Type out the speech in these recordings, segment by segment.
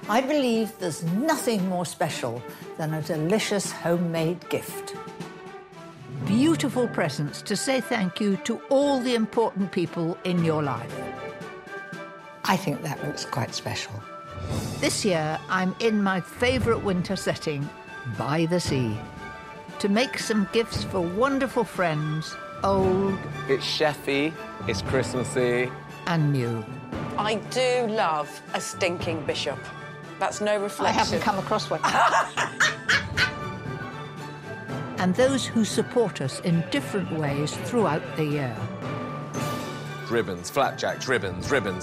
I believe there's nothing more special than a delicious homemade gift. Beautiful presents to say thank you to all the important people in your life. I think that looks quite special. This year, I'm in my favourite winter setting, by the sea, to make some gifts for wonderful friends, old... It's chefy, it's Christmassy. ...and new. I do love a stinking bishop. That's no reflection. I haven't come across one. And those who support us in different ways throughout the year. Ribbons, flapjacks, ribbons.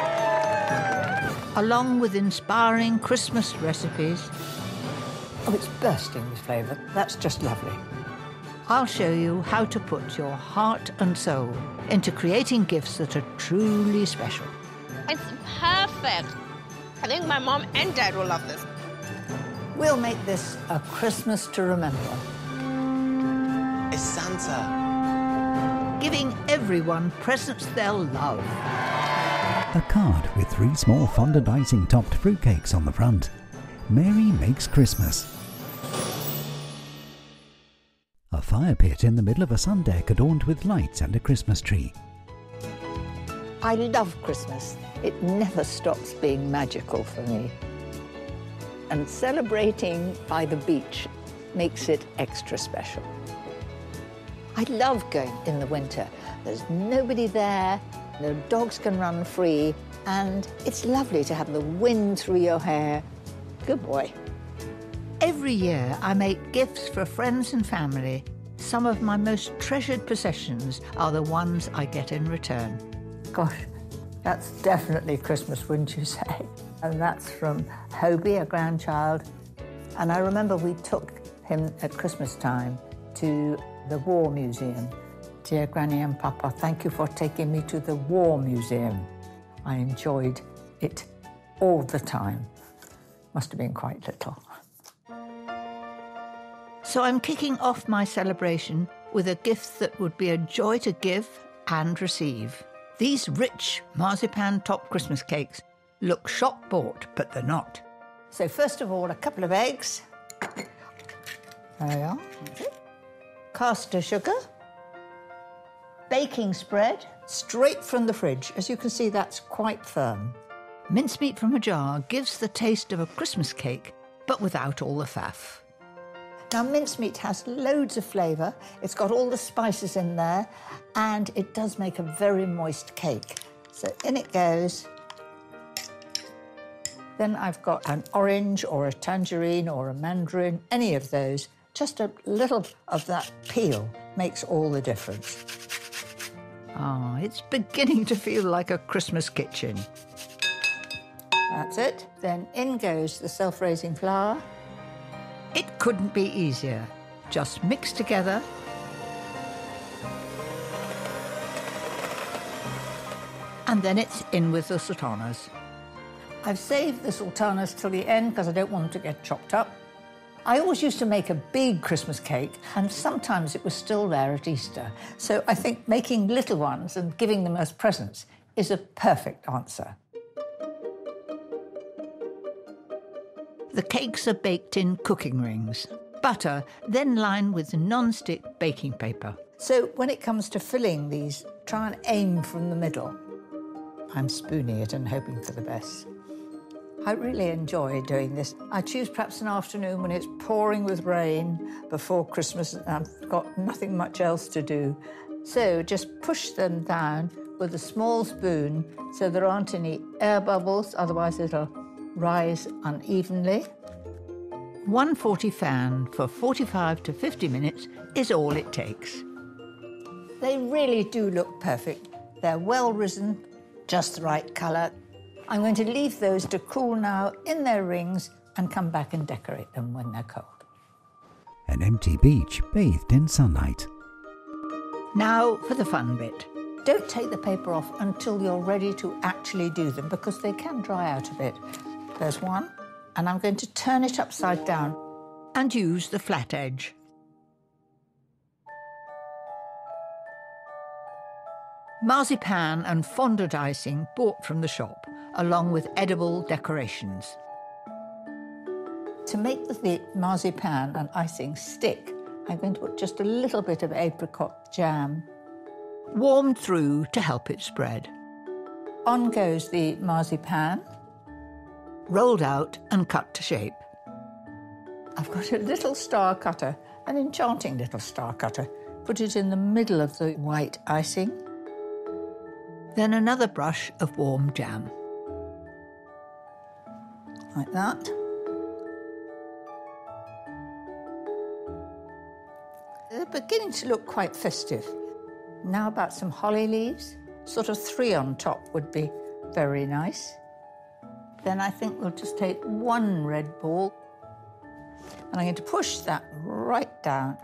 Along with inspiring Christmas recipes. Oh, it's bursting with flavour. That's just lovely. I'll show you how to put your heart and soul into creating gifts that are truly special. It's perfect. I think my mom and dad will love this. We'll make this a Christmas to remember. It's Santa. Giving everyone presents they'll love. A card with 3 small fondant icing-topped fruitcakes on the front. Mary makes Christmas. A fire pit in the middle of a sun deck adorned with lights and a Christmas tree. I love Christmas. It never stops being magical for me. And celebrating by the beach makes it extra special. I love going in the winter. There's nobody there, the dogs can run free, and it's lovely to have the wind through your hair. Good boy. Every year I make gifts for friends and family. Some of my most treasured possessions are the ones I get in return. Gosh, that's definitely Christmas, wouldn't you say? And that's from Hobie, a grandchild. And I remember we took him at Christmas time to the War Museum. Dear Granny and Papa, thank you for taking me to the War Museum. I enjoyed it all the time. Must have been quite little. So I'm kicking off my celebration with a gift that would be a joy to give and receive. These rich marzipan-topped Christmas cakes look shop-bought, but they're not. So first of all, a couple of eggs. There we are. Caster sugar. Baking spread, straight from the fridge. As you can see, that's quite firm. Mincemeat from a jar gives the taste of a Christmas cake, but without all the faff. Now, mincemeat has loads of flavour. It's got all the spices in there, and it does make a very moist cake. So in it goes. Then I've got an orange or a tangerine or a mandarin, any of those. Just a little of that peel makes all the difference. Ah, it's beginning to feel like a Christmas kitchen. That's it. Then in goes the self-raising flour. It couldn't be easier. Just mix together. And then it's in with the sultanas. I've saved the sultanas till the end because I don't want them to get chopped up. I always used to make a big Christmas cake, and sometimes it was still there at Easter. So I think making little ones and giving them as presents is a perfect answer. The cakes are baked in cooking rings. Butter, then lined with non-stick baking paper. So when it comes to filling these, try and aim from the middle. I'm spooning it and hoping for the best. I really enjoy doing this. I choose perhaps an afternoon when it's pouring with rain before Christmas and I've got nothing much else to do. So just push them down with a small spoon so there aren't any air bubbles, otherwise it'll rise unevenly. 140 fan for 45 to 50 minutes is all it takes. They really do look perfect. They're well risen, just the right colour. I'm going to leave those to cool now in their rings and come back and decorate them when they're cold. An empty beach bathed in sunlight. Now for the fun bit. Don't take the paper off until you're ready to actually do them because they can dry out a bit. There's one, and I'm going to turn it upside down. And use the flat edge. Marzipan and fondant icing bought from the shop, along with edible decorations. To make the marzipan and icing stick, I'm going to put just a little bit of apricot jam. Warmed through to help it spread. On goes the marzipan. Rolled out and cut to shape. I've got a little star cutter, an enchanting little star cutter. Put it in the middle of the white icing. Then another brush of warm jam. Like that. They're beginning to look quite festive. Now about some holly leaves. Sort of 3 on top would be very nice. Then I think we'll just take 1 red ball and I'm going to push that right down.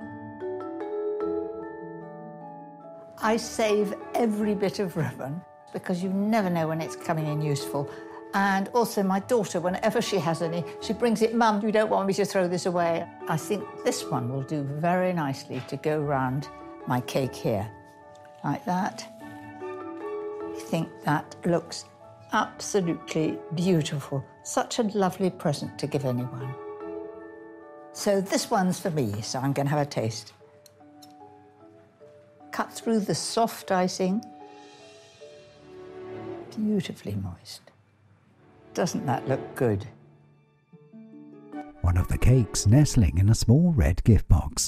I save every bit of ribbon because you never know when it's coming in useful. And also my daughter, whenever she has any, she brings it, "Mum, you don't want me to throw this away." I think this one will do very nicely to go round my cake here, like that. I think that looks absolutely beautiful. Such a lovely present to give anyone. So this one's for me, so I'm going to have a taste. Cut through the soft icing. Beautifully moist. Doesn't that look good? One of the cakes nestling in a small red gift box.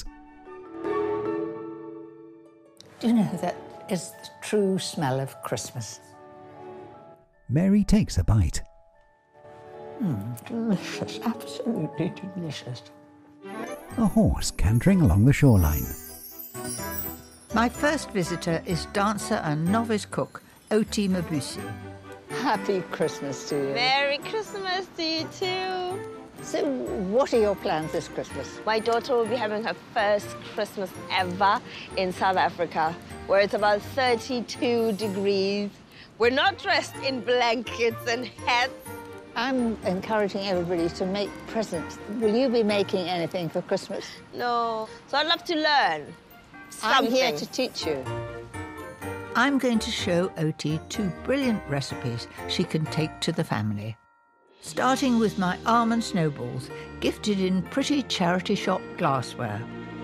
Do you know that is the true smell of Christmas? Mary takes a bite. Delicious, absolutely delicious. A horse cantering along the shoreline. My first visitor is dancer and novice cook Oti Mabusi. Happy Christmas to you. Merry Christmas to you too. So what are your plans this Christmas? My daughter will be having her first Christmas ever in South Africa, where it's about 32 degrees. We're not dressed in blankets and hats. I'm encouraging everybody to make presents. Will you be making anything for Christmas? No, so I'd love to learn something. I'm here to teach you. I'm going to show Oti 2 brilliant recipes she can take to the family. Starting with my almond snowballs, gifted in pretty charity shop glassware.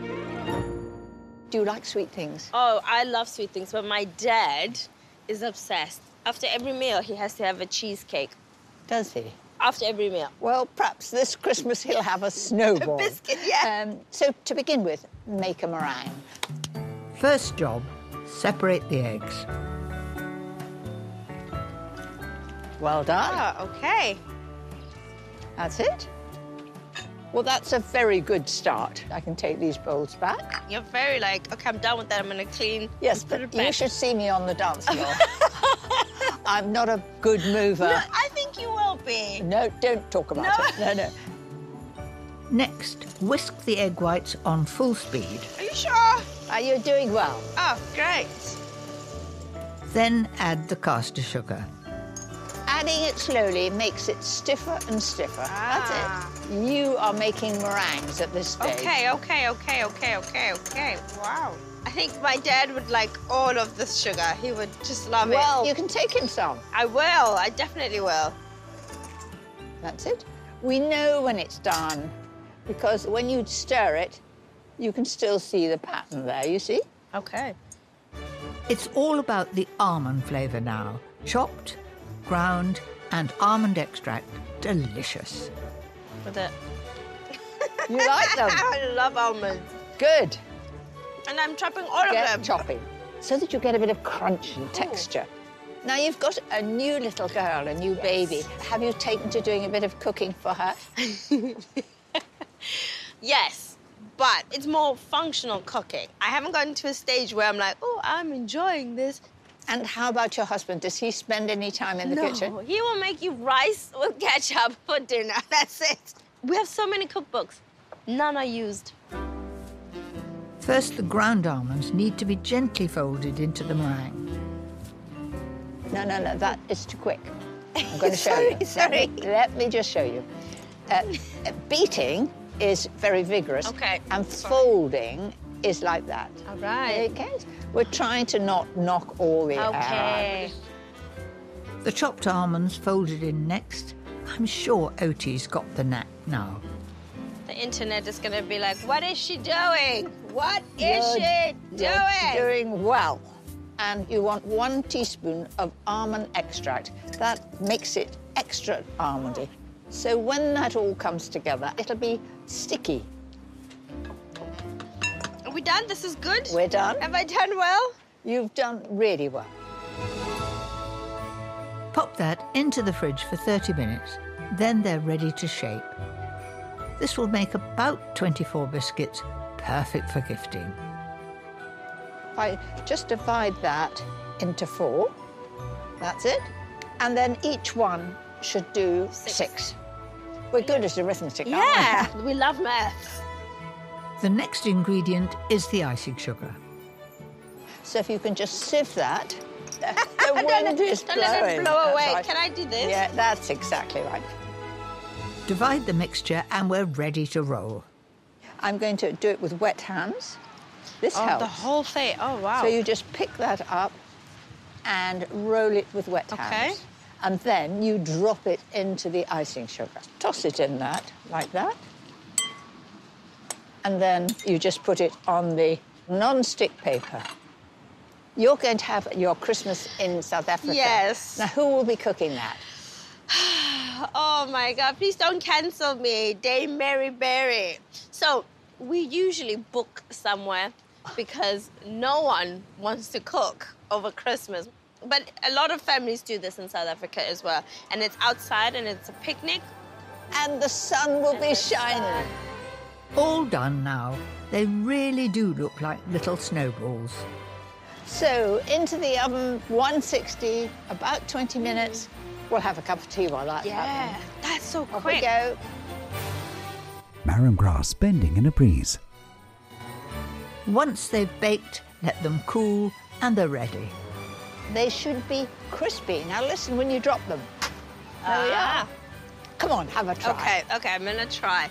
Do you like sweet things? Oh, I love sweet things, but my dad is obsessed. After every meal, he has to have a cheesecake. Does he? After every meal. Well, perhaps this Christmas he'll have a snowball. A biscuit, yeah. So to begin with, make a meringue. First job, separate the eggs. Well done. Ah, okay. That's it. Well, that's a very good start. I can take these bowls back. You're very like, okay, I'm done with that. I'm gonna clean. Yes, put but it back. you should see me on the dance floor. I'm not a good mover. No, I think you will be. No, don't talk about it. No. Next, whisk the egg whites on full speed. Are you sure? Are you doing well? Oh, great. Then add the caster sugar. Adding it slowly makes it stiffer and stiffer. Ah. That's it. You are making meringues at this stage. Okay. Wow. I think my dad would like all of this sugar. He would just love it. Well, you can take him some. I will. I definitely will. That's it. We know when it's done because when you stir it, you can still see the pattern there, you see? Okay. It's all about the almond flavour now. Chopped, ground, and almond extract. Delicious. With it. You like them? I love almonds. Good. And I'm chopping all of Get them. chopping so that you get a bit of crunch and texture. Now, you've got a new little girl, a new baby. Have you taken to doing a bit of cooking for her? Yes, but it's more functional cooking. I haven't gotten to a stage where I'm like, oh, I'm enjoying this. And how about your husband? Does he spend any time in the kitchen? No, he will make you rice with ketchup for dinner. That's it. We have so many cookbooks. None are used. First, the ground almonds need to be gently folded into the meringue. No, that is too quick. I'm going to show you. Sorry. Let me just show you. Beating is very vigorous. Okay. And folding is like that. All right. Okay? We're trying to not knock all the air out. Okay. The chopped almonds folded in next, I'm sure Oti's got the knack now. The internet is going to be like, what is she doing? What is she You're doing? doing well. And you want 1 teaspoon of almond extract. That makes it extra almondy. So when that all comes together, it'll be sticky. Are we done? This is good? We're done. Have I done well? You've done really well. Pop that into the fridge for 30 minutes, then they're ready to shape. This will make about 24 biscuits, perfect for gifting. If I just divide that into 4, that's it. And then each one should do 6. We're good at arithmetic, aren't Yeah, we love maths. The next ingredient is the icing sugar. we? So if you can just sieve that. The wind is Don't let blowing. it blow That's away. right. Can I do this? Yeah, that's exactly right. Divide the mixture and we're ready to roll. I'm going to do it with wet hands. This Oh, helps. the whole thing. Oh, wow. So you just pick that up and roll it with wet Okay. hands. And then you drop it into the icing sugar. Toss it in that, like that. And then you just put it on the non-stick paper. You're going to have your Christmas in South Africa. Yes. Now, who will be cooking that? Oh, my God. Please don't cancel me. Dame Mary Berry. So we usually book somewhere because no one wants to cook over Christmas. But a lot of families do this in South Africa as well. And it's outside and it's a picnic. And the sun will be shining. All done now. They really do look like little snowballs. So into the oven, 160, about 20 minutes. We'll have a cup of tea while that's happening. That's so Off we quick. go. Marram grass bending in a breeze. Once they've baked, let them cool and they're ready. They should be crispy. Now listen when you drop them. There we are. Come on, have a try. Okay, I'm gonna try.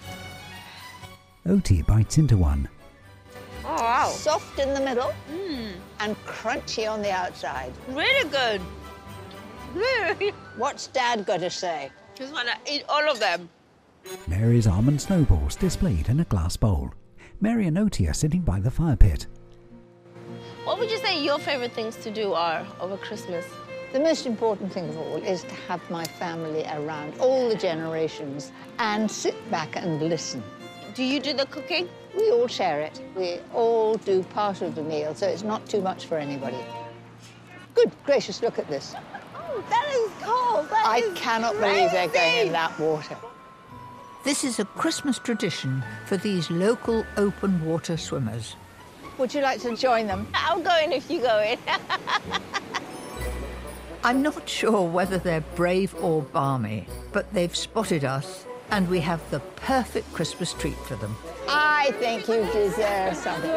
Oti bites into one. Oh, wow. Soft in the middle and crunchy on the outside. Really good. Really. What's Dad got to say? Just wanna eat all of them. Mary's almond snowballs displayed in a glass bowl. Mary and Oti are sitting by the fire pit. What would you say your favorite things to do are over Christmas? The most important thing of all is to have my family around, all the generations, and sit back and listen. Do you do the cooking? We all share it. We all do part of the meal, so it's not too much for anybody. Good gracious, look at this. Oh, that is cold. I cannot believe they're going in that water. This is a Christmas tradition for these local open water swimmers. Would you like to join them? I'll go in if you go in. I'm not sure whether they're brave or balmy, but they've spotted us and we have the perfect Christmas treat for them. I think you deserve something.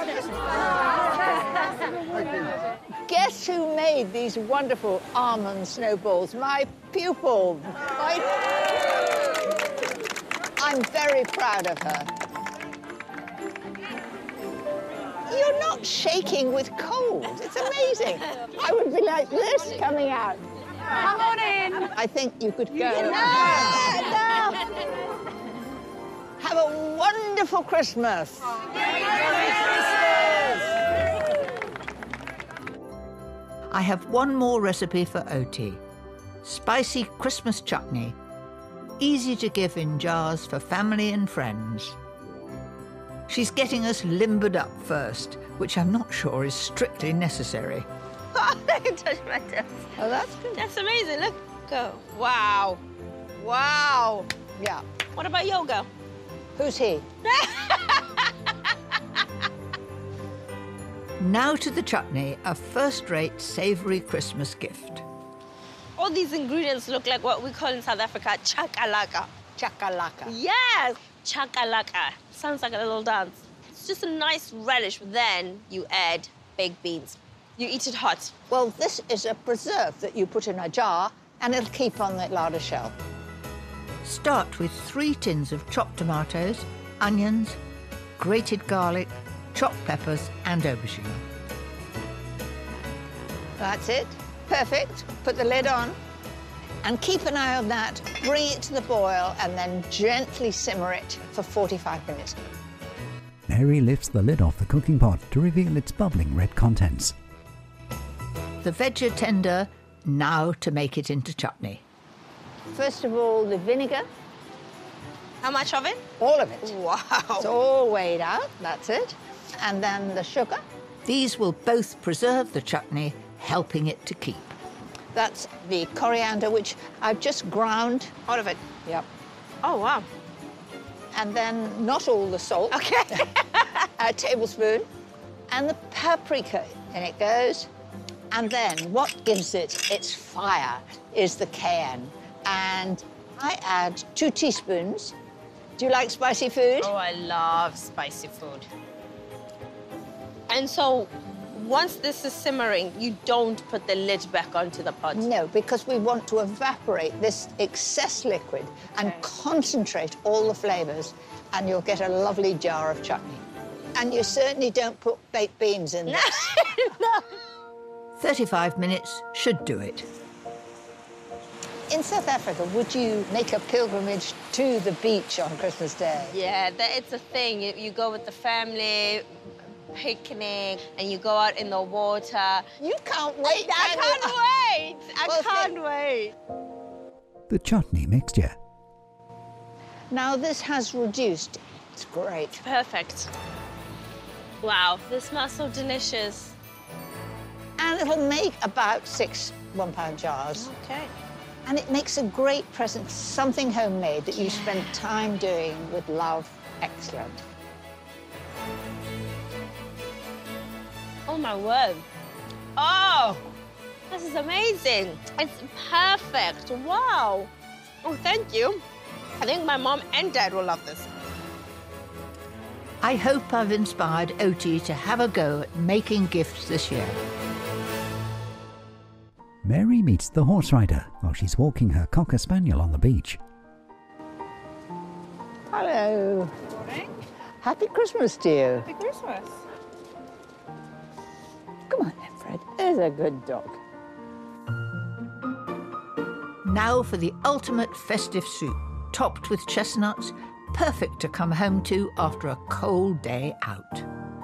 Guess who made these wonderful almond snowballs? My pupil. I'm very proud of her. You're not shaking with cold. It's amazing. I would be like this coming out. Come on in. I think you could go. No. Have a wonderful Christmas. I have one more recipe for Oti. Spicy Christmas chutney. Easy to give in jars for family and friends. She's getting us limbered up first, which I'm not sure is strictly necessary. I can touch my toes. Oh, that's good. That's amazing. Look, go. Wow. Wow. Yeah. What about yoga? Who's he? Now to the chutney, a first-rate savoury Christmas gift. All these ingredients look like what we call in South Africa chakalaka. Chakalaka. Yes, chakalaka. Sounds like a little dance. It's just a nice relish. Then you add baked beans. You eat it hot. Well, this is a preserve that you put in a jar and it'll keep on the larder shelf. Start with 3 tins of chopped tomatoes, onions, grated garlic, chopped peppers and aubergine. That's it. Perfect. Put the lid on. And keep an eye on that, bring it to the boil, and then gently simmer it for 45 minutes. Mary lifts the lid off the cooking pot to reveal its bubbling red contents. The veg tender, now to make it into chutney. First of all, the vinegar. How much of it? All of it. Wow. It's all weighed out, that's it. And then the sugar. These will both preserve the chutney, helping it to keep. That's the coriander, which I've just ground. All of it. Yep. Oh, wow. And then not all the salt. Okay. A tablespoon. And the paprika, in it goes. And then what gives it its fire is the cayenne. And I add 2 teaspoons. Do you like spicy food? Oh, I love spicy food. And so, once this is simmering, you don't put the lid back onto the pot? No, because we want to evaporate this excess liquid and concentrate all the flavours, and you'll get a lovely jar of chutney. And you certainly don't put baked beans in this. No. 35 minutes should do it. In South Africa, would you make a pilgrimage to the beach on Christmas Day? Yeah, it's a thing. You go with the family, picnic, and you go out in the water. You can't wait, I can't wait. I can't wait. The chutney mixture. Now, this has reduced. It's great. Perfect. Wow, this smells so delicious. And it'll make about 6 one-pound jars. Okay. And it makes a great present, something homemade that you spent time doing with love. Excellent. Oh, my word. Oh, this is amazing. It's perfect. Wow. Oh, thank you. I think my mom and dad will love this. I hope I've inspired Oti to have a go at making gifts this year. Mary meets the horse rider while she's walking her cocker spaniel on the beach. Hello. Good morning. Happy Christmas to you. Happy Christmas. Come on then, Fred. There's a good dog. Now for the ultimate festive soup, topped with chestnuts, perfect to come home to after a cold day out.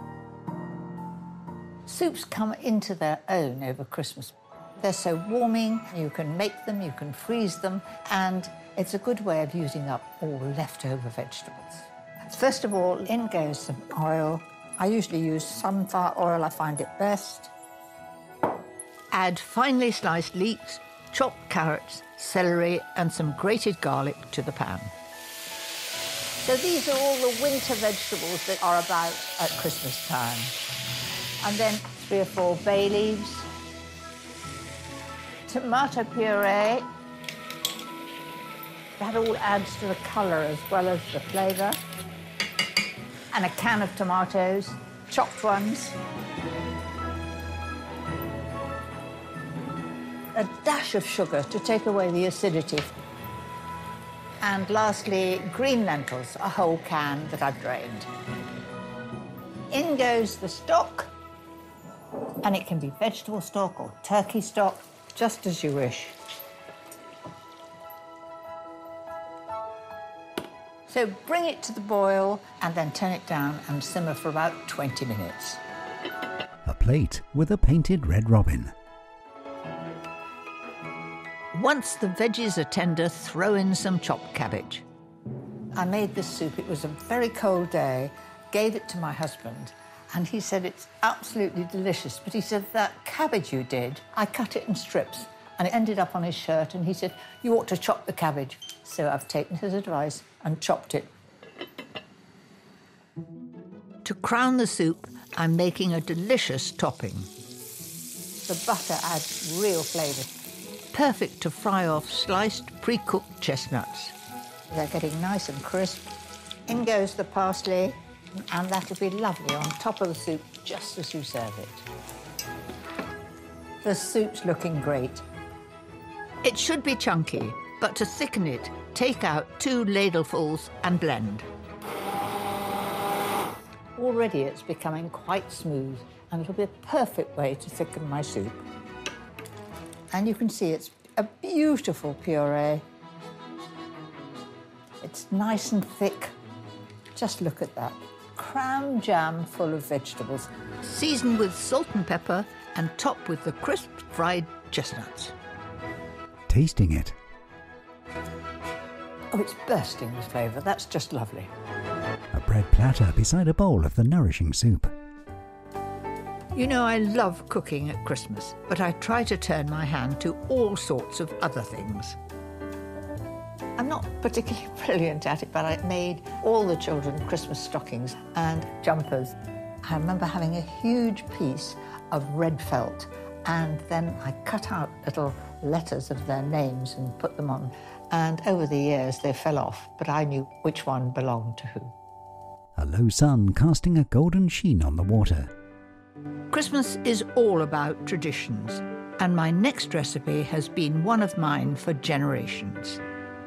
Soups come into their own over Christmas. They're so warming, you can make them, you can freeze them, and it's a good way of using up all leftover vegetables. First of all, in goes some oil. I usually use sunflower oil, I find it best. Add finely sliced leeks, chopped carrots, celery, and some grated garlic to the pan. So these are all the winter vegetables that are about at Christmas time. And then 3 or 4 bay leaves, tomato puree. That all adds to the colour as well as the flavour. And a can of tomatoes, chopped ones. A dash of sugar to take away the acidity. And lastly, green lentils, a whole can that I've drained. In goes the stock, and it can be vegetable stock or turkey stock, just as you wish. So bring it to the boil and then turn it down and simmer for about 20 minutes. A plate with a painted red robin. Once the veggies are tender, throw in some chopped cabbage. I made this soup, it was a very cold day, gave it to my husband, and he said it's absolutely delicious, but he said, that cabbage you did, I cut it in strips, and it ended up on his shirt, and he said, you ought to chop the cabbage. So I've taken his advice and chopped it. To crown the soup, I'm making a delicious topping. The butter adds real flavour. Perfect to fry off sliced, pre-cooked chestnuts. They're getting nice and crisp. In goes the parsley, and that'll be lovely on top of the soup, just as you serve it. The soup's looking great. It should be chunky, but to thicken it, take out 2 ladlefuls and blend. Already it's becoming quite smooth, and it'll be a perfect way to thicken my soup. And you can see it's a beautiful puree. It's nice and thick. Just look at that. Cram jam full of vegetables. Season with salt and pepper and top with the crisp fried chestnuts. Tasting it. Oh, it's bursting with flavour. That's just lovely. A bread platter beside a bowl of the nourishing soup. You know, I love cooking at Christmas, but I try to turn my hand to all sorts of other things. I'm not particularly brilliant at it, but I made all the children Christmas stockings and jumpers. I remember having a huge piece of red felt, and then I cut out little letters of their names and put them on. And over the years, they fell off, but I knew which one belonged to who. A low sun casting a golden sheen on the water. Christmas is all about traditions, and my next recipe has been one of mine for generations.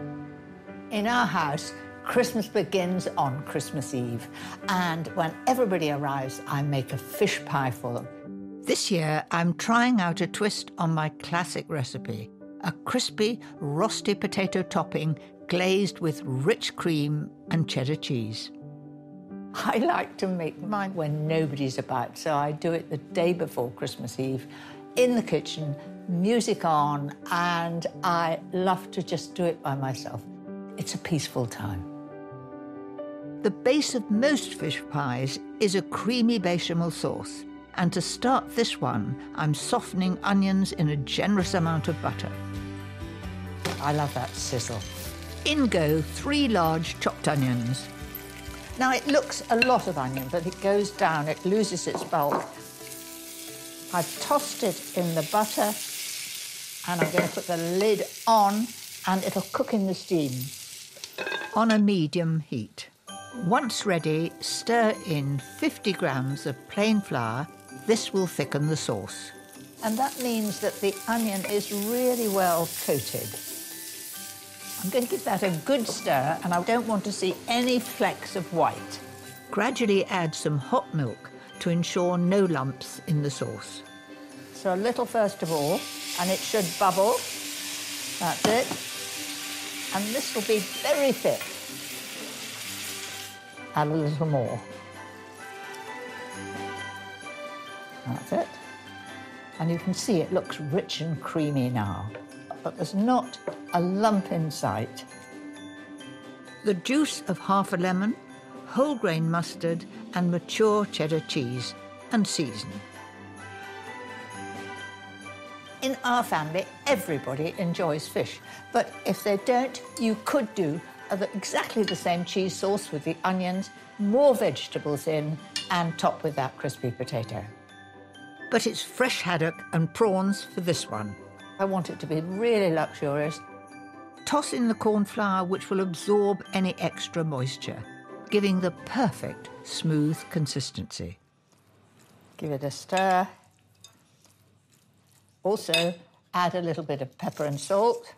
In our house, Christmas begins on Christmas Eve, and when everybody arrives, I make a fish pie for them. This year, I'm trying out a twist on my classic recipe, a crispy, rosti potato topping glazed with rich cream and cheddar cheese. I like to make mine when nobody's about, so I do it the day before Christmas Eve, in the kitchen, music on, and I love to just do it by myself. It's a peaceful time. The base of most fish pies is a creamy bechamel sauce, and to start this one, I'm softening onions in a generous amount of butter. I love that sizzle. In go 3 large chopped onions. Now, it looks a lot of onion, but it goes down, it loses its bulk. I've tossed it in the butter, and I'm going to put the lid on, and it'll cook in the steam. On a medium heat. Once ready, stir in 50 grams of plain flour. This will thicken the sauce. And that means that the onion is really well coated. I'm going to give that a good stir, and I don't want to see any flecks of white. Gradually add some hot milk to ensure no lumps in the sauce. So a little first of all, and it should bubble. That's it. And this will be very thick. Add a little more. That's it. And you can see it looks rich and creamy now, but there's not a lump in sight. The juice of half a lemon, whole grain mustard and mature cheddar cheese, and season. In our family, everybody enjoys fish, but if they don't, you could do exactly the same cheese sauce with the onions, more vegetables in, and top with that crispy potato. But it's fresh haddock and prawns for this one. I want it to be really luxurious. Toss in the corn flour, which will absorb any extra moisture, giving the perfect smooth consistency. Give it a stir. Also, add a little bit of pepper and salt.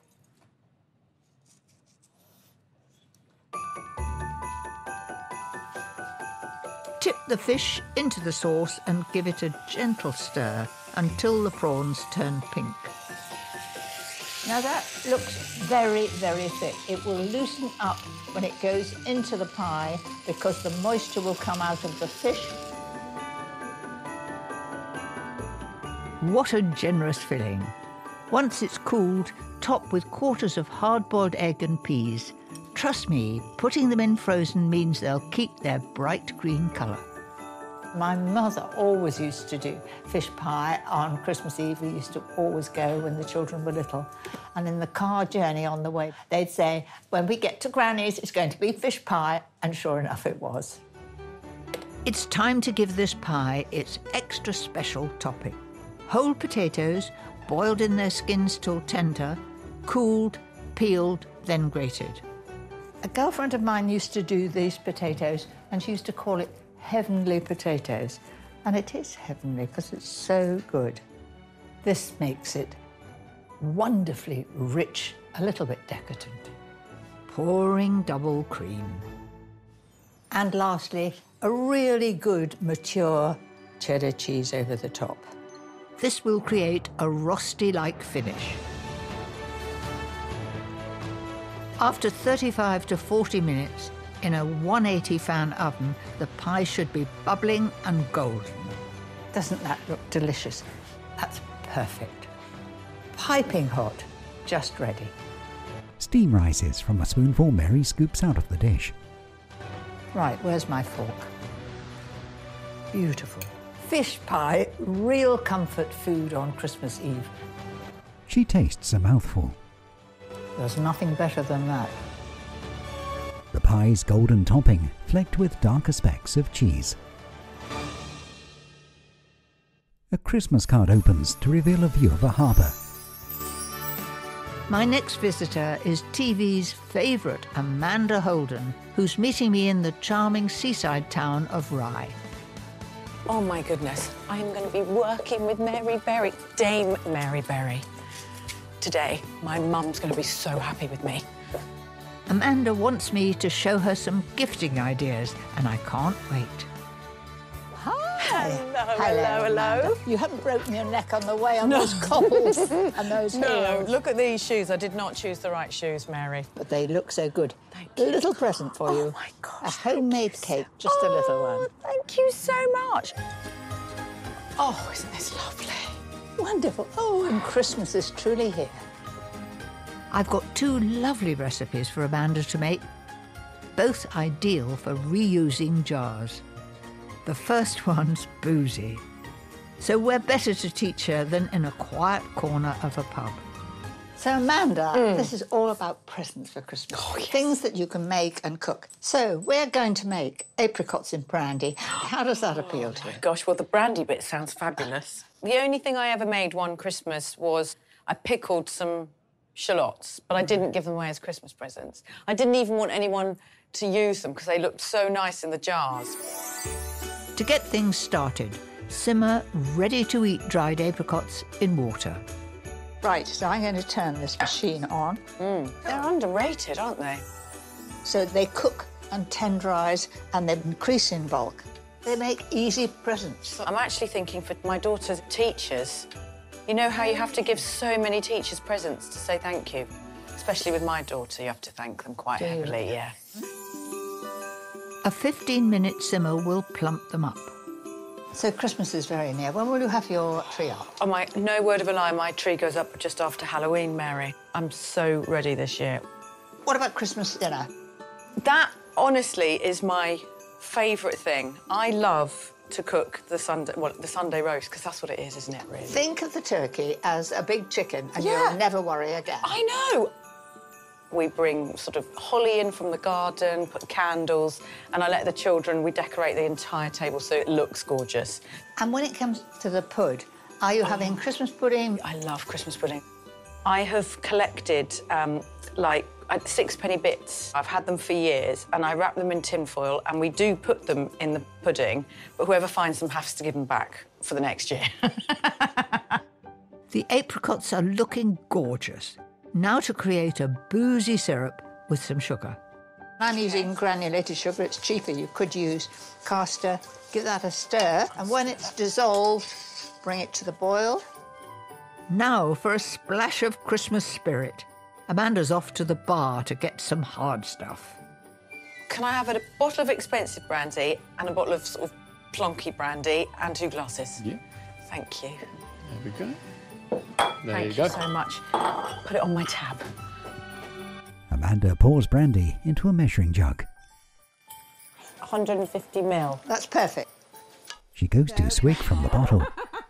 Tip the fish into the sauce and give it a gentle stir until the prawns turn pink. Now that looks very, very thick. It will loosen up when it goes into the pie because the moisture will come out of the fish. What a generous filling. Once it's cooled, top with quarters of hard-boiled egg and peas. Trust me, putting them in frozen means they'll keep their bright green colour. My mother always used to do fish pie on Christmas Eve. We used to always go when the children were little. And in the car journey on the way, they'd say, when we get to Granny's, it's going to be fish pie. And sure enough, it was. It's time to give this pie its extra special topping. Whole potatoes, boiled in their skins till tender, cooled, peeled, then grated. A girlfriend of mine used to do these potatoes, and she used to call it heavenly potatoes. And it is heavenly because it's so good. This makes it wonderfully rich, a little bit decadent. Pouring double cream. And lastly, a really good, mature cheddar cheese over the top. This will create a rosti-like finish. After 35 to 40 minutes in a 180 fan oven, the pie should be bubbling and golden. Doesn't that look delicious? That's perfect. Piping hot, just ready. Steam rises from a spoonful Mary scoops out of the dish. Right, where's my fork? Beautiful. Fish pie, real comfort food on Christmas Eve. She tastes a mouthful. There's nothing better than that. The pie's golden topping flecked with darker specks of cheese. A Christmas card opens to reveal a view of a harbour. My next visitor is TV's favourite Amanda Holden, who's meeting me in the charming seaside town of Rye. Oh my goodness, I am going to be working with Mary Berry, Dame Mary Berry. Today, my mum's going to be so happy with me. Amanda wants me to show her some gifting ideas, and I can't wait. Hi. Hello. Amanda. You haven't broken your neck on the way on those cobbles and those heels. Look at these shoes. I did not choose the right shoes, Mary. But they look so good. Thank A you. little present for you. Oh, my gosh. A homemade cake, just a little one. Thank you so much. Oh, isn't this lovely? Wonderful. Oh, and Christmas is truly here. I've got 2 lovely recipes for Amanda to make, both ideal for reusing jars. The first one's boozy, so where better to teach her than in a quiet corner of a pub. So, Amanda, this is all about presents for Christmas. Oh, yes. Things that you can make and cook. So, we're going to make apricots in brandy. How does that appeal to you? Gosh, well, the brandy bit sounds fabulous. The only thing I ever made one Christmas was I pickled some shallots, but I didn't give them away as Christmas presents. I didn't even want anyone to use them because they looked so nice in the jars. To get things started, simmer ready-to-eat dried apricots in water. Right, so I'm going to turn this machine on. They're underrated, aren't they? So they cook and tenderize and they increase in bulk. They make easy presents. I'm actually thinking for my daughter's teachers. You know how you have to give so many teachers presents to say thank you? Especially with my daughter, you have to thank them quite heavily, yeah. A 15-minute simmer will plump them up. So Christmas is very near. When will you have your tree up? Oh, no word of a lie, my tree goes up just after Halloween, Mary. I'm so ready this year. What about Christmas dinner? That, honestly, is my favourite thing. I love to cook the Sunday roast, because that's what it is, isn't it, really? Think of the turkey as a big chicken and Yeah. you'll never worry again. I know. We bring sort of holly in from the garden, put candles, and I let the children, we decorate the entire table so it looks gorgeous. And when it comes to the pud, are you having Christmas pudding? I love Christmas pudding. I have collected, like, 6-penny bits. I've had them for years, and I wrap them in tin foil, and we do put them in the pudding, but whoever finds them has to give them back for the next year. The apricots are looking gorgeous. Now to create a boozy syrup with some sugar. I'm using granulated sugar. It's cheaper. You could use caster. Give that a stir, and when it's dissolved, bring it to the boil. Now for a splash of Christmas spirit. Amanda's off to the bar to get some hard stuff. Can I have a bottle of expensive brandy and a bottle of sort of plonky brandy and 2 glasses? Yeah. Thank you. There we go. There Thank you go. so much. Put it on my tab. Amanda pours brandy into a measuring jug. 150 ml. That's perfect. She goes to swig from the bottle.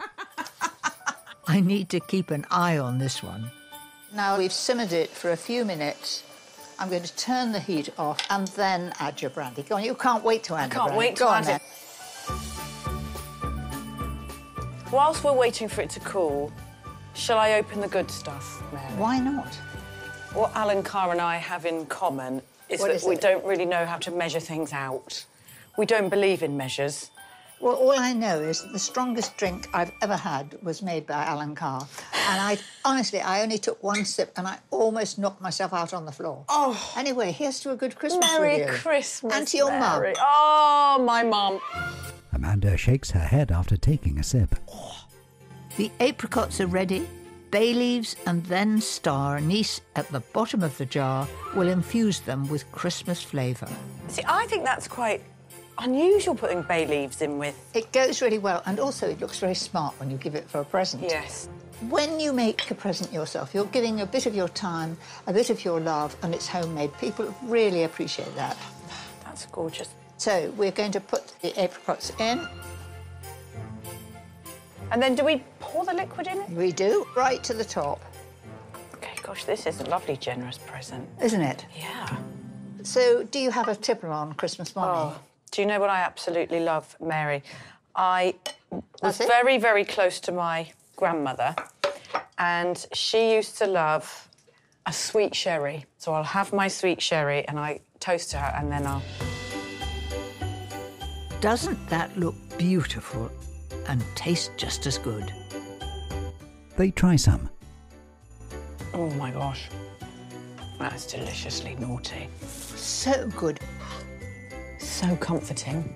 I need to keep an eye on this one. Now we've simmered it for a few minutes. I'm going to turn the heat off and then add your brandy. Go on, you can't wait to add the Can't brandy. wait to Go on add then. it. Whilst we're waiting for it to cool, shall I open the good stuff, Mary? Why not? What Alan Carr and I have in common is What that is we it? don't really know how to measure things out. We don't believe in measures. Well, all I know is the strongest drink I've ever had was made by Alan Carr. And honestly, I only took 1 sip and I almost knocked myself out on the floor. Oh. Anyway, here's to a good Christmas Merry with you. Christmas, And to your mum. Mary. Oh, my mum. Amanda shakes her head after taking a sip. The apricots are ready. Bay leaves and then star anise at the bottom of the jar will infuse them with Christmas flavour. See, I think that's quite unusual, putting bay leaves in with. It goes really well, and also it looks very smart when you give it for a present. Yes. When you make a present yourself, you're giving a bit of your time, a bit of your love, and it's homemade. People really appreciate that. That's gorgeous. So we're going to put the apricots in. And then do we pour the liquid in it? We do, right to the top. Okay, gosh, this is a lovely, generous present. Isn't it? Yeah. So do you have a tipple on Christmas morning? Oh, do you know what I absolutely love, Mary? I was That's it? very, very close to my grandmother, and she used to love a sweet sherry. So I'll have my sweet sherry and I toast her, and then I'll... Doesn't that look beautiful and taste just as good? They try some. Oh, my gosh. That's deliciously naughty. So good. So comforting.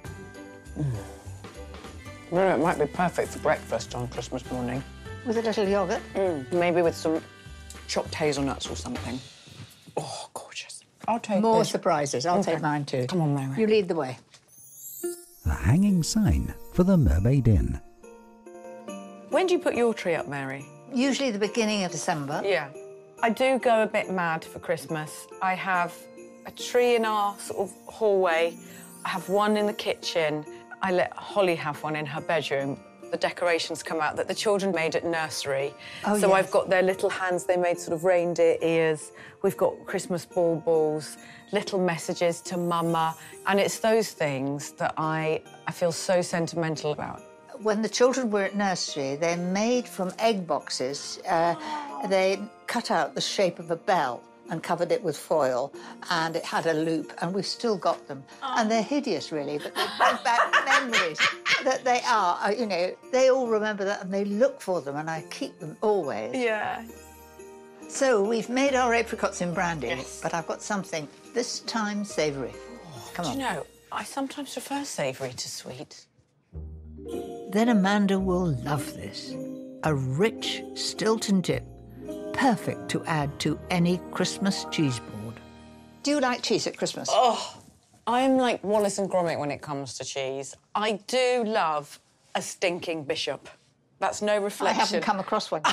Well, it might be perfect for breakfast on Christmas morning. With a little yoghurt. Maybe with some chopped hazelnuts or something. Oh, gorgeous. I'll take More this. surprises. I'll Okay. take mine too. Come on, Mary. You lead the way. A hanging sign for the Mermaid Inn. When do you put your tree up, Mary? Usually the beginning of December. Yeah. I do go a bit mad for Christmas. I have a tree in our sort of hallway. I have one in the kitchen. I let Holly have one in her bedroom. The decorations come out that the children made at nursery. Oh, so yes. I've got their little hands. They made sort of reindeer ears. We've got Christmas baubles, little messages to Mama. And it's those things that I feel so sentimental about. When the children were at nursery, they made from egg boxes, they cut out the shape of a bell and covered it with foil, and it had a loop, and we've still got them. And they're hideous, really, but they bring back memories that they are, you know, they all remember that and they look for them, and I keep them always. Yeah. So we've made our apricots in brandy, Yes. but I've got something, this time savoury. Come Do on. you know, I sometimes prefer savoury to sweet. Then Amanda will love this. A rich Stilton dip, perfect to add to any Christmas cheese board. Do you like cheese at Christmas? Oh, I'm like Wallace and Gromit when it comes to cheese. I do love a stinking bishop. That's no I reflection. haven't come across one.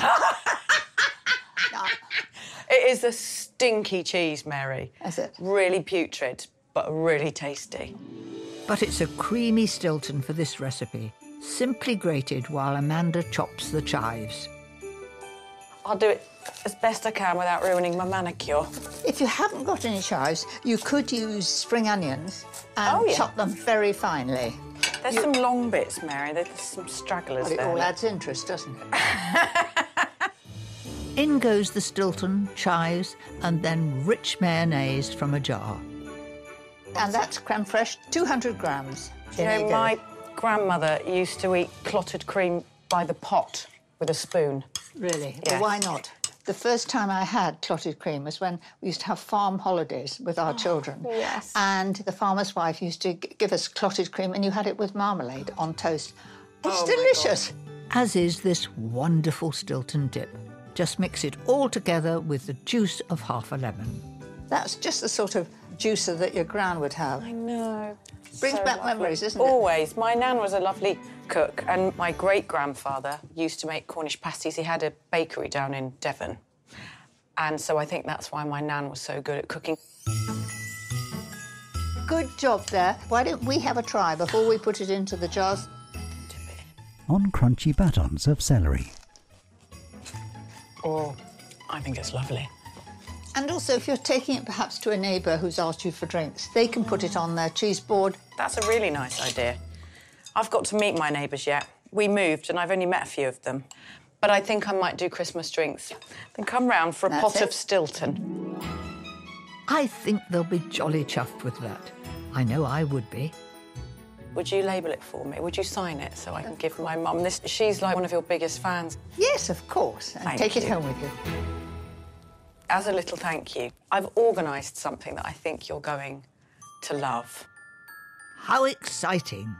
No. It is a stinky cheese, Mary. Is it? Really putrid, but really tasty. But it's a creamy Stilton for this recipe, simply grated while Amanda chops the chives. I'll do it as best I can without ruining my manicure. If you haven't got any chives, you could use spring onions and Oh, yeah. chop them very finely. There's some long bits, Mary. There's some stragglers Well, it there. all adds interest, doesn't it? In goes the Stilton, chives, and then rich mayonnaise from a jar. And that's creme fraiche, 200 grams. You In know, you go. my grandmother used to eat clotted cream by the pot with a spoon. Really? Yes. Well, why not? The first time I had clotted cream was when we used to have farm holidays with our children. yes. And the farmer's wife used to give us clotted cream, and you had it with marmalade on toast. It's Oh, my delicious. As is this wonderful Stilton dip. Just mix it all together with the juice of half a lemon. That's just the sort of juicer that your gran would have. I know. Brings So back lovely. memories, doesn't it? Always. My nan was a lovely cook, and my great-grandfather used to make Cornish pasties. He had a bakery down in Devon. And so I think that's why my nan was so good at cooking. Good job there. Why don't we have a try before we put it into the jars? On crunchy batons of celery. Oh, I think it's lovely. And also, if you're taking it perhaps to a neighbour who's asked you for drinks, they can put it on their cheese board. That's a really nice idea. I've got to meet my neighbours yet. We moved and I've only met a few of them. But I think I might do Christmas drinks. Then come round for a That's pot it. of Stilton. I think they'll be jolly chuffed with that. I know I would be. Would you label it for me? Would you sign it so I can give my mum this? She's like one of your biggest fans. Yes, of course. And Thank take it you. home with you. As a little thank you, I've organised something that I think you're going to love. How exciting!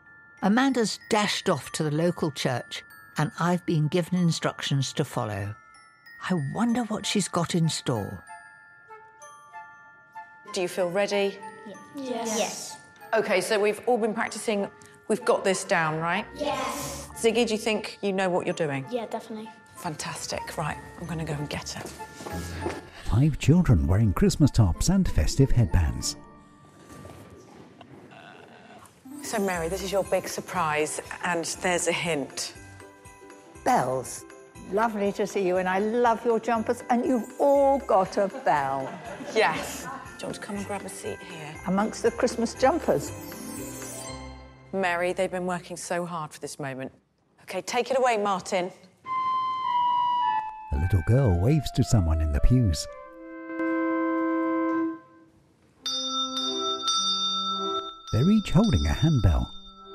Amanda's dashed off to the local church, and I've been given instructions to follow. I wonder what she's got in store. Do you feel ready? Yes. OK, so we've all been practising. We've got this down, right? Yes. Ziggy, do you think you know what you're doing? Yeah, definitely. Fantastic. Right, I'm going to go and get it. 5 children wearing Christmas tops and festive headbands. So, Mary, this is your big surprise, and there's a hint. Bells. Lovely to see you, and I love your jumpers, and you've all got a bell Yes. Do you want to come and grab a seat here? amongst the Christmas jumpers. Mary, they've been working so hard for this moment. OK, take it away, Martin. A little girl waves to someone in the pews. They're each holding a handbell.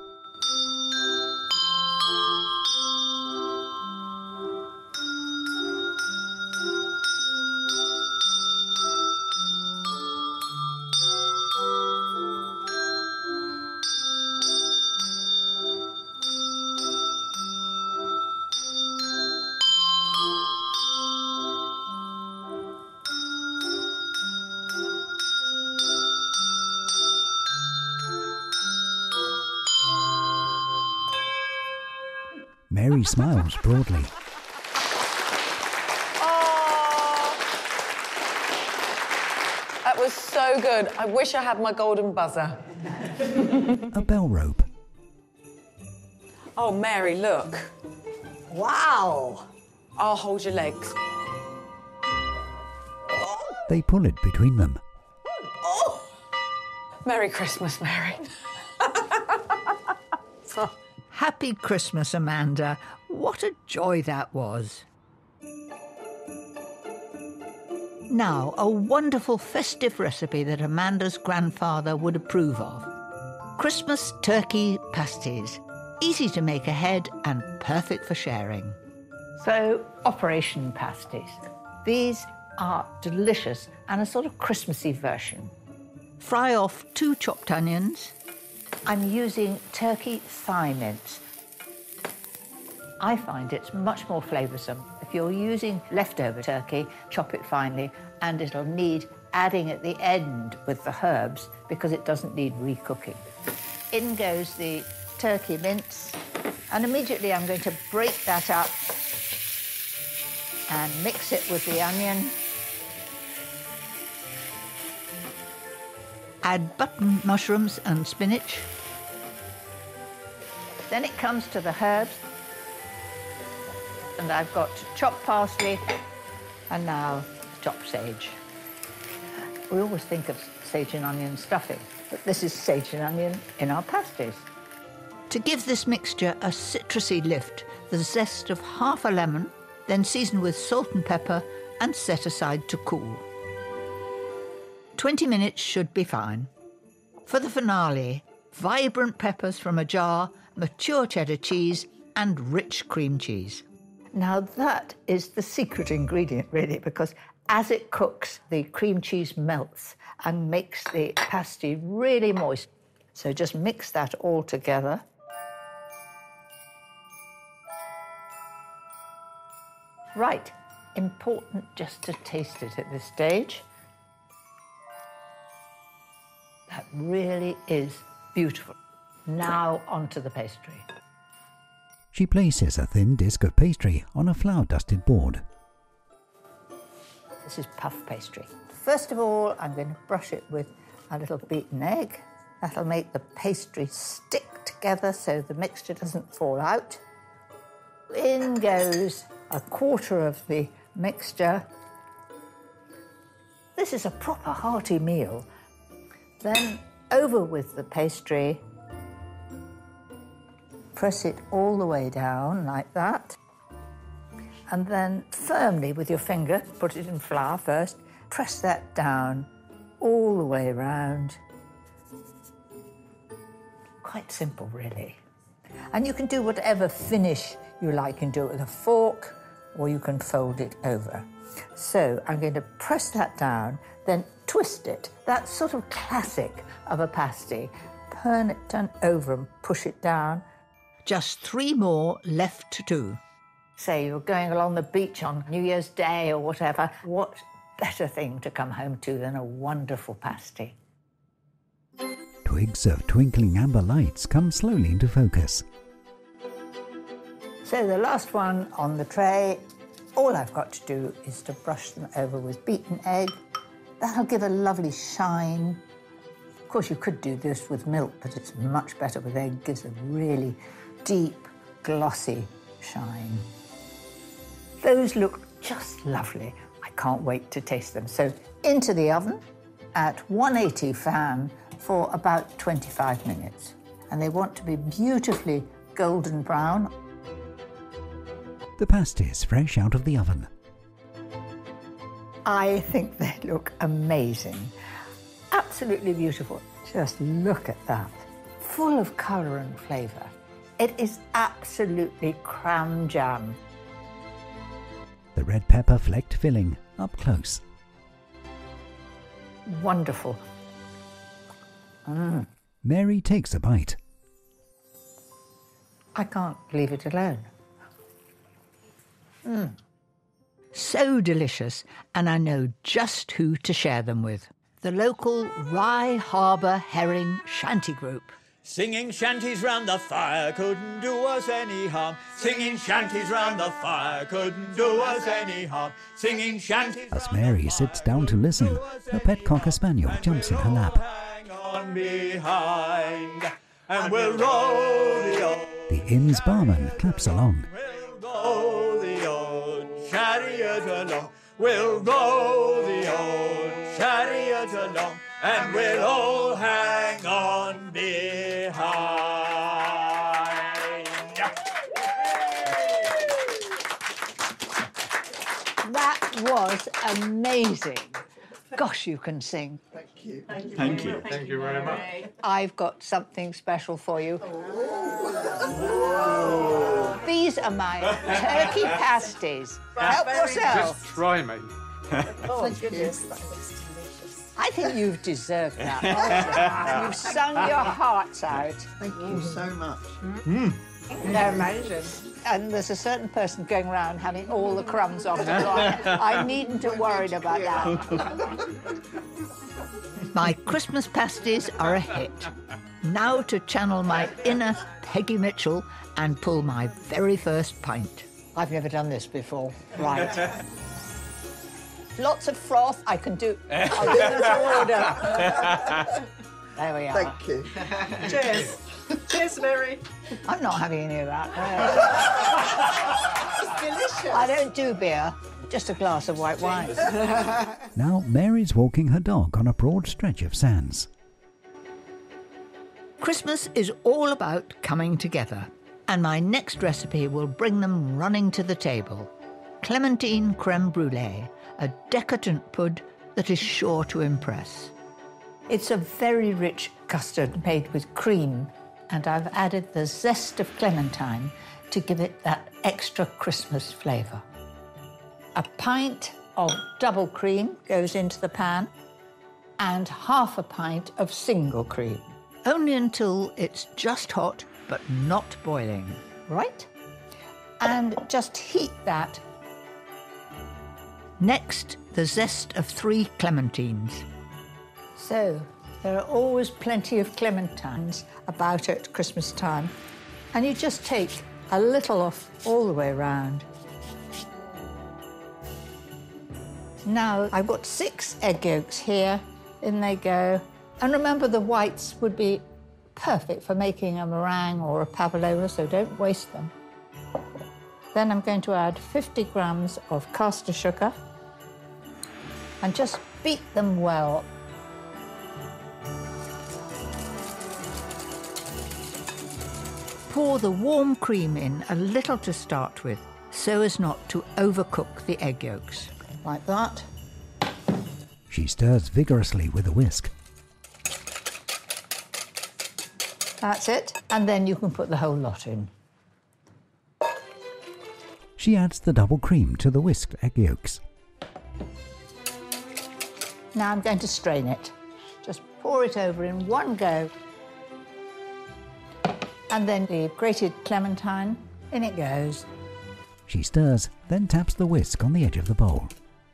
Mary smiles broadly. Oh, that was so good. I wish I had my golden buzzer. A bell rope. Oh, Mary, look. Wow! I'll hold your legs. They pull it between them. Merry Christmas, Mary. Happy Christmas, Amanda. What a joy that was. Now, a wonderful festive recipe that Amanda's grandfather would approve of. Christmas turkey pasties. Easy to make ahead and perfect for sharing. So, Operation Pasties. These are delicious and a sort of Christmassy version. Fry off 2 chopped onions. I'm using turkey thigh mince. I find it's much more flavoursome. If you're using leftover turkey, chop it finely, and it'll need adding at the end with the herbs because it doesn't need recooking. In goes the turkey mince, and immediately I'm going to break that up and mix it with the onion. Add button mushrooms and spinach. Then it comes to the herbs, and I've got chopped parsley and now chopped sage. We always think of sage and onion stuffing, but this is sage and onion in our pasties. To give this mixture a citrusy lift, the zest of half a lemon, then season with salt and pepper and set aside to cool. 20 minutes should be fine. For the finale, vibrant peppers from a jar, mature cheddar cheese and rich cream cheese. Now that is the secret ingredient, really, because as it cooks, the cream cheese melts and makes the pasty really moist. So just mix that all together. Right, important just to taste it at this stage. That really is beautiful. Now onto the pastry. She places a thin disc of pastry on a flour-dusted board. This is puff pastry. First of all, I'm going to brush it with a little beaten egg. That'll make the pastry stick together so the mixture doesn't fall out. In goes a quarter of the mixture. This is a proper hearty meal. Then over with the pastry. Press it all the way down like that. And then firmly with your finger, put it in flour first, press that down all the way around. Quite simple, really. And you can do whatever finish you like. You can do it with a fork or you can fold it over. So I'm going to press that down, then twist it. That's sort of classic of a pasty. Turn it over and push it down. Just 3 more left to do. Say you're going along the beach on New Year's Day or whatever, what better thing to come home to than a wonderful pasty? Twigs of twinkling amber lights come slowly into focus. So the last one on the tray, all I've got to do is to brush them over with beaten egg. That'll give a lovely shine. Of course, you could do this with milk, but it's much better with egg. It gives a really deep, glossy shine. Those look just lovely. I can't wait to taste them. So into the oven at 180 fan for about 25 minutes. And they want to be beautifully golden brown. The pasties fresh out of the oven. I think they look amazing. Absolutely beautiful. Just look at that. Full of colour and flavour. It is absolutely cram jam. The red pepper flecked filling up close. Wonderful. Mary takes a bite. I can't leave it alone. So delicious, and I know just who to share them with. The local Rye Harbour Herring Shanty Group. Singing shanties round the fire couldn't do us any harm. Singing shanties round the fire couldn't do us any harm. Singing shanties. As Mary sits down to listen, her pet cocker spaniel jumps in her lap. Hang on behind, and we'll roll the old. The inn's barman claps along. We'll roll the old chariot along. We'll roll the old chariot along, and we'll all hang on behind. That was amazing. Gosh, you can sing. Thank you. Thank you. Thank you very much. I've got something special for you. These are my turkey pasties. Help yourself. Just try me. Oh, goodness. I think you've deserved that. You've sung your hearts out. Thank you so much. They're amazing. And there's a certain person going around having all the crumbs off the floor. I needn't have worried about that. My Christmas pasties are a hit. Now to channel my inner Peggy Mitchell and pull my very first pint. I've never done this before. Right. Lots of froth. I can do. I'll do this order. There we are. Thank you. Cheers. Cheers, Mary. I'm not having any of that. It's delicious. I don't do beer. Just a glass of white wine. Now Mary's walking her dog on a broad stretch of sands. Christmas is all about coming together, and my next recipe will bring them running to the table. Clementine creme brulee, a decadent pud that is sure to impress. It's a very rich custard made with cream, and I've added the zest of clementine to give it that extra Christmas flavour. A pint of double cream goes into the pan, and half a pint of single cream. Only until it's just hot, but not boiling. Right? And just heat that. Next, the zest of 3 clementines. So, there are always plenty of clementines about at Christmas time, and you just take a little off all the way around. Now, I've got 6 egg yolks here. In they go. And remember, the whites would be perfect for making a meringue or a pavlova, so don't waste them. Then I'm going to add 50 grams of caster sugar and just beat them well. Pour the warm cream in a little to start with, so as not to overcook the egg yolks. Like that. She stirs vigorously with a whisk. That's it. And then you can put the whole lot in. She adds the double cream to the whisked egg yolks. Now I'm going to strain it. Just pour it over in one go. And then the grated clementine, in it goes. She stirs, then taps the whisk on the edge of the bowl.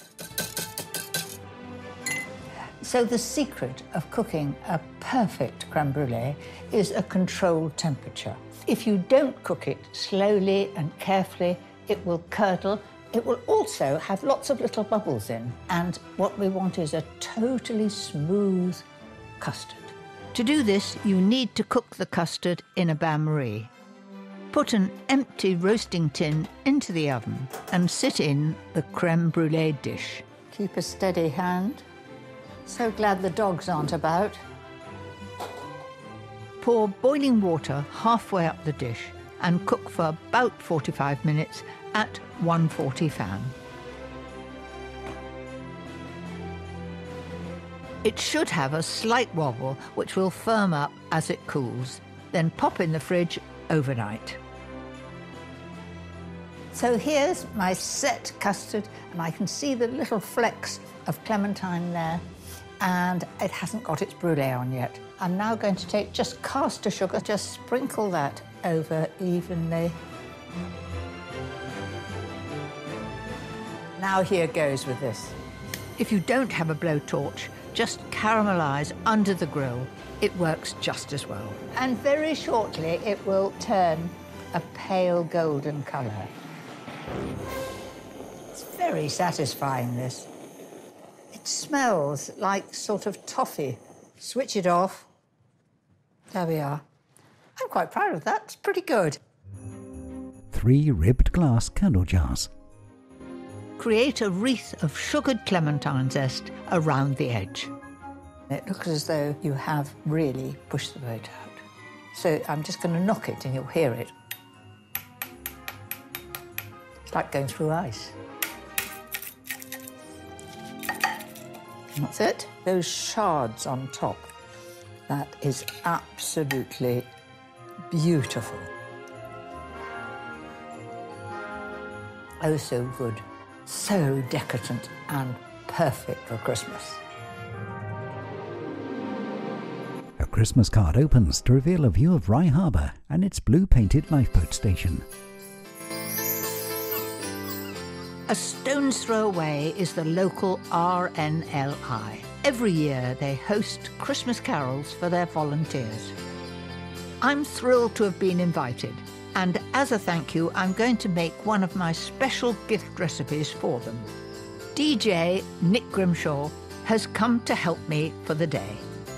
So the secret of cooking a perfect creme brulee is a controlled temperature. If you don't cook it slowly and carefully, it will curdle. It will also have lots of little bubbles in. And what we want is a totally smooth custard. To do this, you need to cook the custard in a bain-marie. Put an empty roasting tin into the oven and sit in the creme brulee dish. Keep a steady hand. So glad the dogs aren't about. Pour boiling water halfway up the dish and cook for about 45 minutes at 140 fan. It should have a slight wobble, which will firm up as it cools. Then pop in the fridge overnight. So here's my set custard, and I can see the little flecks of clementine there, and it hasn't got its brulee on yet. I'm now going to take just caster sugar, just sprinkle that over evenly. Now here goes with this. If you don't have a blowtorch, just caramelise under the grill. It works just as well. And very shortly it will turn a pale golden colour. It's very satisfying, this. It smells like sort of toffee. Switch it off. There we are. I'm quite proud of that. It's pretty good. 3 ribbed glass candle jars. Create a wreath of sugared clementine zest around the edge. It looks as though you have really pushed the boat out. So I'm just going to knock it and you'll hear it. It's like going through ice. And that's it. Those shards on top. That is absolutely beautiful. Oh, so good. So decadent and perfect for Christmas. A Christmas card opens to reveal a view of Rye Harbour and its blue-painted lifeboat station. A stone's throw away is the local RNLI. Every year they host Christmas carols for their volunteers. I'm thrilled to have been invited, and as a thank you, I'm going to make one of my special gift recipes for them. DJ Nick Grimshaw has come to help me for the day.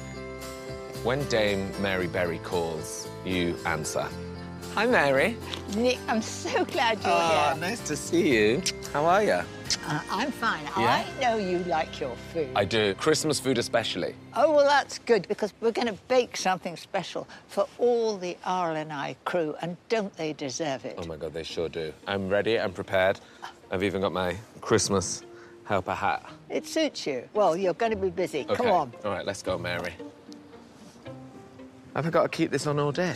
When Dame Mary Berry calls, you answer. Hi, Mary. Nick, I'm so glad you're here. Nice to see you. How are you? I'm fine. Yeah? I know you like your food. I do. Christmas food especially. Oh, well, that's good, because we're going to bake something special for all the RNI crew, and don't they deserve it? Oh, my God, they sure do. I'm ready. I'm prepared. I've even got my Christmas helper hat. It suits you. Well, you're going to be busy. Okay. Come on. All right, let's go, Mary. Have I got to keep this on all day?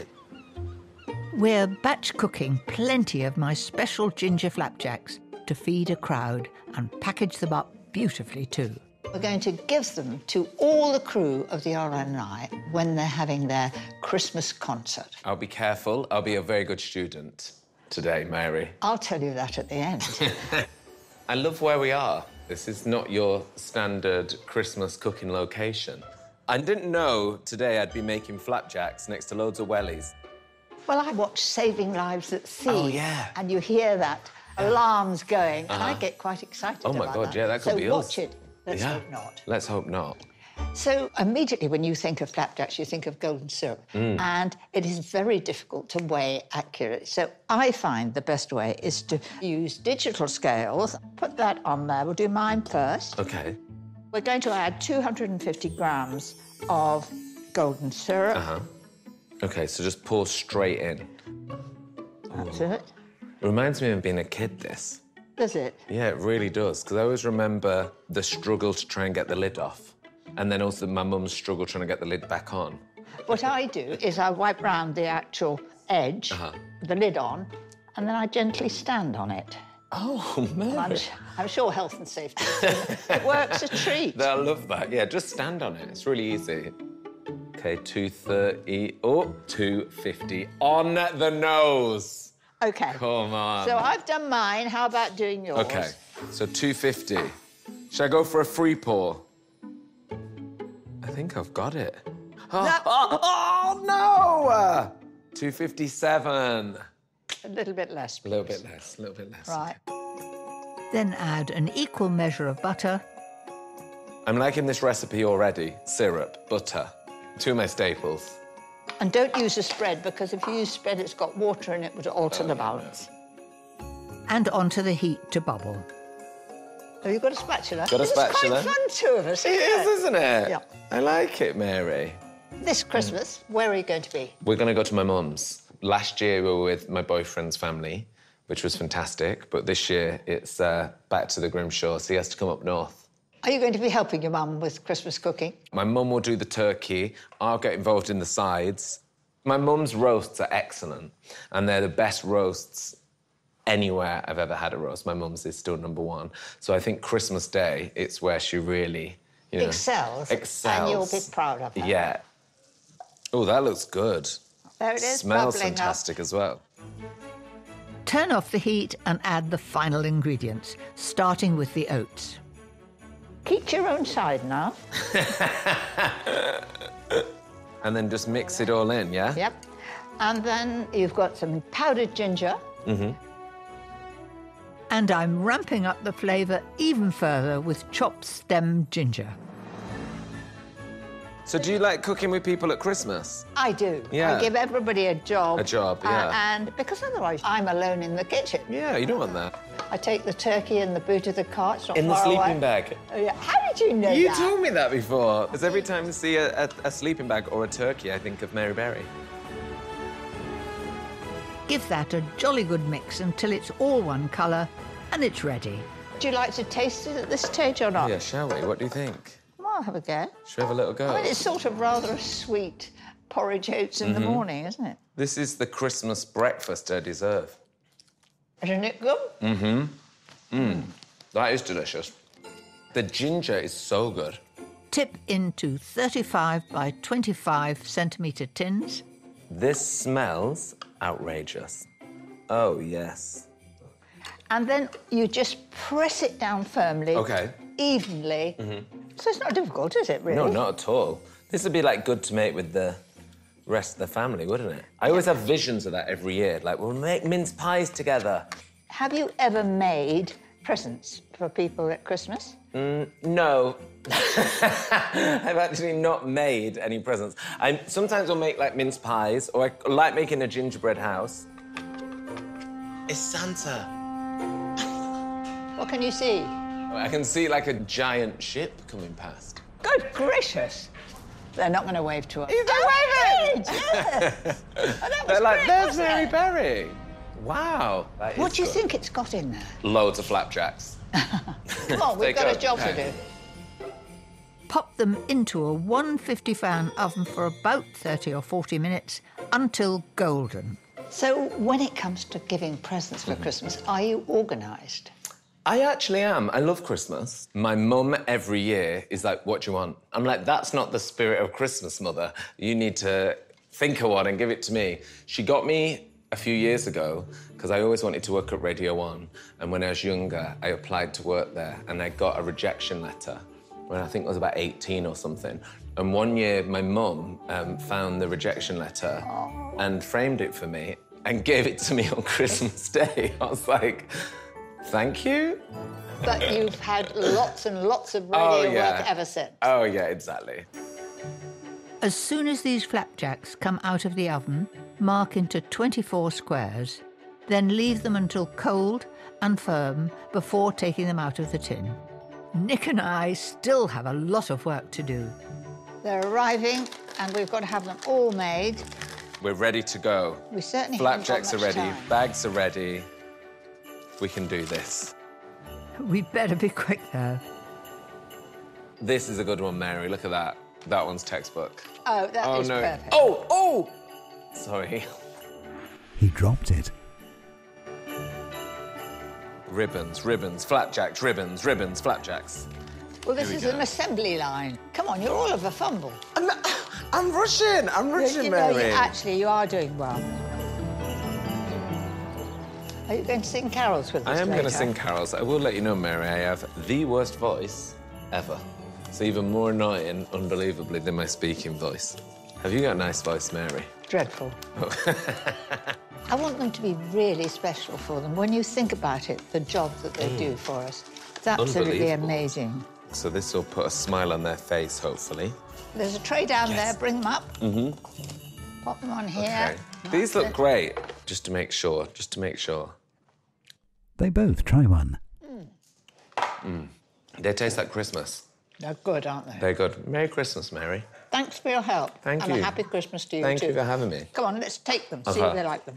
We're batch cooking plenty of my special ginger flapjacks to feed a crowd and package them up beautifully too. We're going to give them to all the crew of the RNI when they're having their Christmas concert. I'll be careful. I'll be a very good student today, Mary. I'll tell you that at the end. I love where we are. This is not your standard Christmas cooking location. I didn't know today I'd be making flapjacks next to loads of wellies. Well, I watch Saving Lives at Sea. Oh, yeah. And you hear that, alarms going, and I get quite excited Oh, my about God, that. yeah, that could be So us. watch it. Let's hope not. Let's hope not. So immediately when you think of flapjacks, you think of golden syrup. And it is very difficult to weigh accurately. So I find the best way is to use digital scales. Put that on there. We'll do mine first. OK. We're going to add 250 grams of golden syrup. OK, so just pour straight in. That's it. It reminds me of being a kid, this. Does it? Yeah, it really does, because I always remember the struggle to try and get the lid off, and then also my mum's struggle trying to get the lid back on. What I do is I wipe round the actual edge, the lid on, and then I gently stand on it. Oh, Mary. I'm sure health and safety. It works a treat. I love that. Yeah, just stand on it. It's really easy. OK, 230. Oh, 250. On the nose. OK. Come on. So I've done mine. How about doing yours? OK, so 250. Should I go for a free pour? I think I've got it. Oh, no! 257. A little bit less, please. A little bit less, a little bit less. Right. Then add an equal measure of butter. I'm liking this recipe already. Syrup, butter, 2 of my staples. And don't use a spread, because if you use spread, it's got water in it, would alter the balance. And onto the heat to bubble. Have you got a spatula? Got a spatula. It's quite fun, 2 of us. It is, isn't it? Yeah. I like it, Mary. This Christmas, where are you going to be? We're going to go to my mum's. Last year, we were with my boyfriend's family, which was fantastic. But this year, it's back to the Grimshaw, so he has to come up north. Are you going to be helping your mum with Christmas cooking? My mum will do the turkey. I'll get involved in the sides. My mum's roasts are excellent, and they're the best roasts anywhere I've ever had a roast. My mum's is still #1. So I think Christmas Day, it's where she really, you know... Excels. Excels. And you'll be proud of her. Yeah. Oh, that looks good. There it is, Smells bubbling fantastic as well. Turn off the heat and add the final ingredients, starting with the oats. Keep to your own side now. And then just mix it all in, yeah? Yep. And then you've got some powdered ginger. Mm-hmm. And I'm ramping up the flavour even further with chopped stem ginger. So do you like cooking with people at Christmas? I do. Yeah. I give everybody a job. A job, yeah. And because otherwise I'm alone in the kitchen. Yeah, you don't want that. I take the turkey in the boot of the cart. It's not In the far sleeping away. bag. Oh, yeah. How did you know You that? told me that before. Because every time I see a sleeping bag or a turkey, I think of Mary Berry. Give that a jolly good mix until it's all one colour and it's ready. Would you like to taste it at this stage or not? Yeah, shall we? What do you think? Well, have a go. Should we have a little go? I mean, it's sort of rather a sweet porridge oats in the morning, isn't it? This is the Christmas breakfast I deserve. Isn't it good? That is delicious. The ginger is so good. Tip into 35 by 25 centimetre tins. This smells outrageous. Oh, yes. And then you just press it down firmly. OK. Evenly. So it's not difficult, is it, really? No, not at all. This would be, like, good to make with the rest of the family, wouldn't it? I always have visions of that every year. Like, we'll make mince pies together. Have you ever made presents for people at Christmas? No. I've actually not made any presents. Sometimes I'll make, like, mince pies, or I like making a gingerbread house. It's Santa. What can you see? I can see, like, a giant ship coming past. Good gracious. They're not going to wave to us. He's waving! Yes! Oh, that was They're like, great, there's wasn't Mary it? Berry. Wow. What do you think it's got in there? Loads of flapjacks. Come on, we've Take got a a job to pen. do. Pop them into a 150 fan oven for about 30 or 40 minutes until golden. So when it comes to giving presents for Christmas, are you organised? I actually am. I love Christmas. My mum every year is like, what do you want? I'm like, that's not the spirit of Christmas, Mother. You need to think of one and give it to me. She got me a few years ago, because I always wanted to work at Radio 1. And when I was younger, I applied to work there and I got a rejection letter when I think I was about 18 or something. And one year, my mum found the rejection letter and framed it for me and gave it to me on Christmas Day. I was like, thank you. But you've had lots and lots of radio work ever since. Oh, yeah, exactly. As soon as these flapjacks come out of the oven, mark into 24 squares, then leave them until cold and firm before taking them out of the tin. Nick and I still have a lot of work to do. They're arriving, and we've got to have them all made. We're ready to go. We certainly Flapjacks are haven't got ready, much time. bags are ready. We can do this. We'd better be quick, though. This is a good one, Mary. Look at that. That one's textbook. Oh, that is no. perfect. Oh! Sorry. He dropped it. Ribbons, flapjacks, ribbons, flapjacks. Well, this Here we is go. an assembly line. Come on, you're all of a fumble. I'm rushing, You know, Mary. you are doing well. Are you going to sing carols with us I am later? going to sing carols. I will let you know, Mary, I have the worst voice ever. It's even more annoying, unbelievably, than my speaking voice. Have you got a nice voice, Mary? Dreadful. I want them to be really special for them. When you think about it, the job that they do for us, it's absolutely Unbelievable. amazing. So this will put a smile on their face, hopefully. There's a tray down there. Bring them up. Mm-hmm. Pop them on here. Okay. These look great, just to make sure, They both try one. They taste like Christmas. They're good, aren't they? They're good. Merry Christmas, Mary. Thanks for your help. Thank and you. a happy Christmas to you, Thank too. you for having me. Come on, let's take them, see if they like them.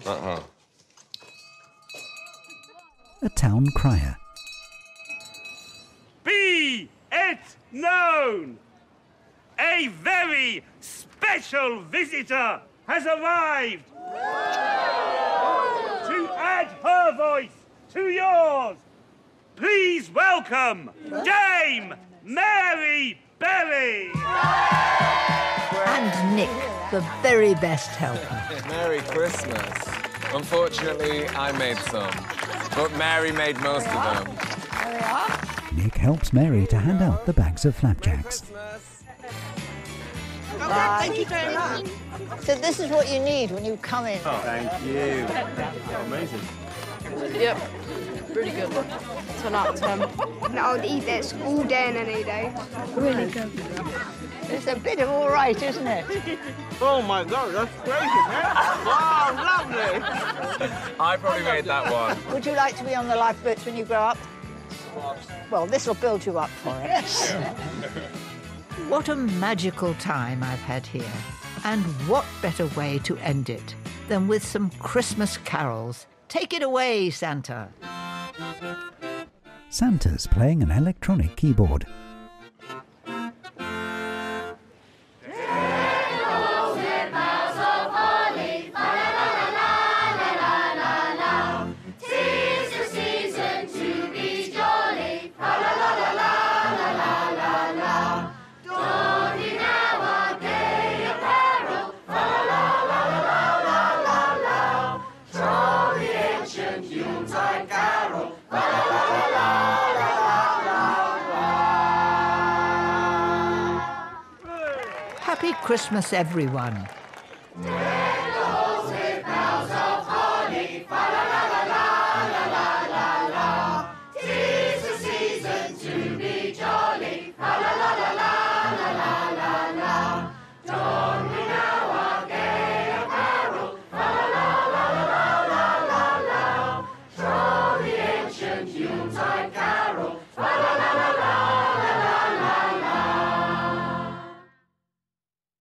A town crier. Be it known, a very special visitor has arrived to add her voice to yours. Please welcome Dame Mary Berry. And Nick, the very best helper. Merry Christmas. Unfortunately, I made some, but Mary made most of them. There they are. Nick helps Mary to hand out the bags of flapjacks. Thank you very much. So this is what you need when you come in. Oh, thank you. Amazing. Yep, pretty good. So not I would eat this all day and any day. Really good. It's a bit of all right, isn't it? Oh my God, that's crazy, man. Wow, lovely. I probably made that one. Would you like to be on the lifeboats when you grow up? Well, this will build you up for it. What a magical time I've had here. And what better way to end it than with some Christmas carols? Take it away, Santa. Santa's playing an electronic keyboard. Happy Christmas, everyone.